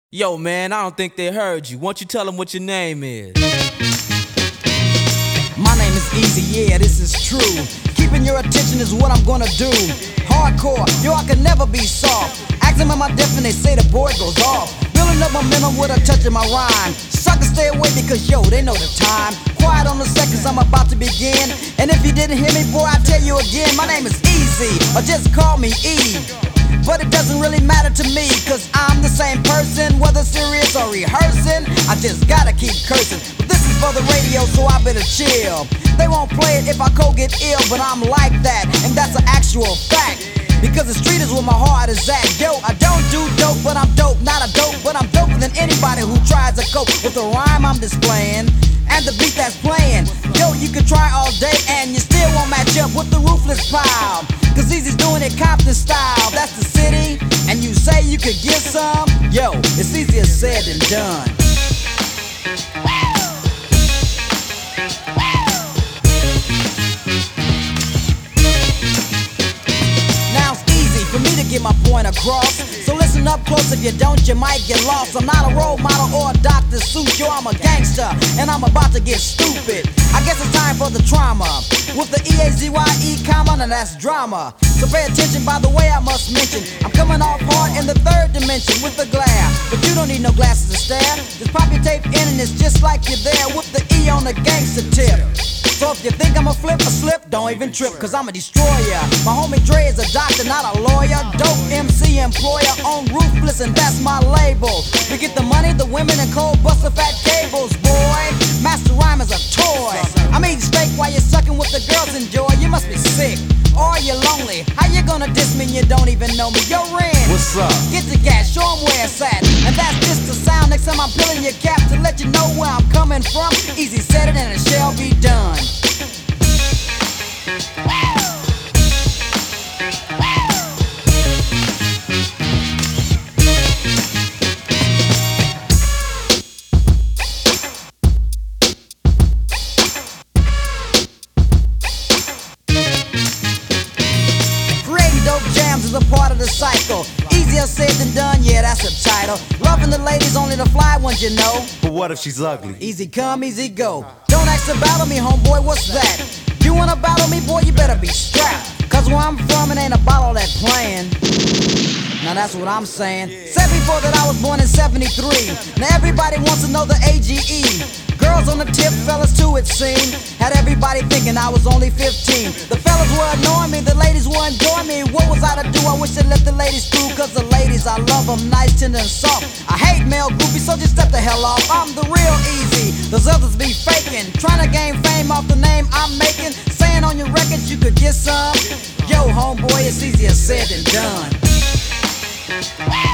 Yo, man, I don't think they heard you. Why don't you tell them what your name is? My name is Easy, yeah, this is true. Keeping your attention is what I'm gonna do. Hardcore, yo, I can never be soft. Ask them am I deaf and they say the boy goes off. Building up momentum with a touch of my rhyme. Suckers stay away because, yo, they know the time. Quiet on the seconds, I'm about to begin. And if you didn't hear me, boy, I tell you again. My name is Easy, or just call me E. But it doesn't really matter to me, cause I'm the same person, whether serious or rehearsing. I just gotta keep cursing. But this is for the radio, so I better chill. They won't play it if I get ill, but I'm like that, and that's an actual fact. Because the street is where my heart is at. Yo, I don't do dope, but I'm dope. Not a dope, but I'm doper than anybody who tries to cope with the rhyme I'm displaying and the beat that's playing. Yo, you can try all day and you still won't match up with the ruthless pile. Cause Easy's doing it Compton style. That's the city, and you say you could get some. Yo, it's easier said than done. For me to get my point across, so listen up close, if you don't you might get lost. I'm not a role model or a Dr. Seuss, yo, I'm a gangster, and I'm about to get stupid. I guess it's time for the trauma, with the E-A-Z-Y-E comma, and that's drama. So pay attention, by the way I must mention, I'm coming off hard in the third dimension with the glare. But you don't need no glasses to stare, just pop your tape in and it's just like you're there with the E on the gangster tip. So if you think I'm a flip or slip, don't even trip, cause I'm a destroyer. My homie Dre is a doctor, not a lawyer. Dope MC employer on Ruthless, and that's my label. We get the money, the women, and cold buster fat cables, boy. Master rhyme is a toy. I'm eating steak while you're sucking with the girls enjoy. You must be sick, or you're lonely. How you gonna diss me and you don't even know me? Yo, Ren, What's up? get the gas, show 'em where it's at. And that's just the sound. Next time I'm peeling your cap to let you know where I'm coming from. Easy said it and it shall be done. Is a part of the cycle. Easier said than done, yeah, that's a title. Loving the ladies, only the fly ones, you know. But what if she's ugly? Easy come, easy go. Don't ask to battle me, homeboy, what's that? You wanna battle me, boy, you better be strapped. Cause where I'm from, it ain't about all that playing. Now that's what I'm saying. Said before that I was born in 73. Now everybody wants to know the AGE. Girls on the tip, fellas too it seemed. Had everybody thinking I was only 15. The fellas were annoying me, the ladies were enjoying me. What was I to do? I wish I let the ladies through. Cause the ladies, I love them nice, tender and soft. I hate male groupies, so just step the hell off. I'm the real Easy, those others be faking. Trying to gain fame off the name I'm making. Saying on your records you could get some. Yo, homeboy, it's easier said than done.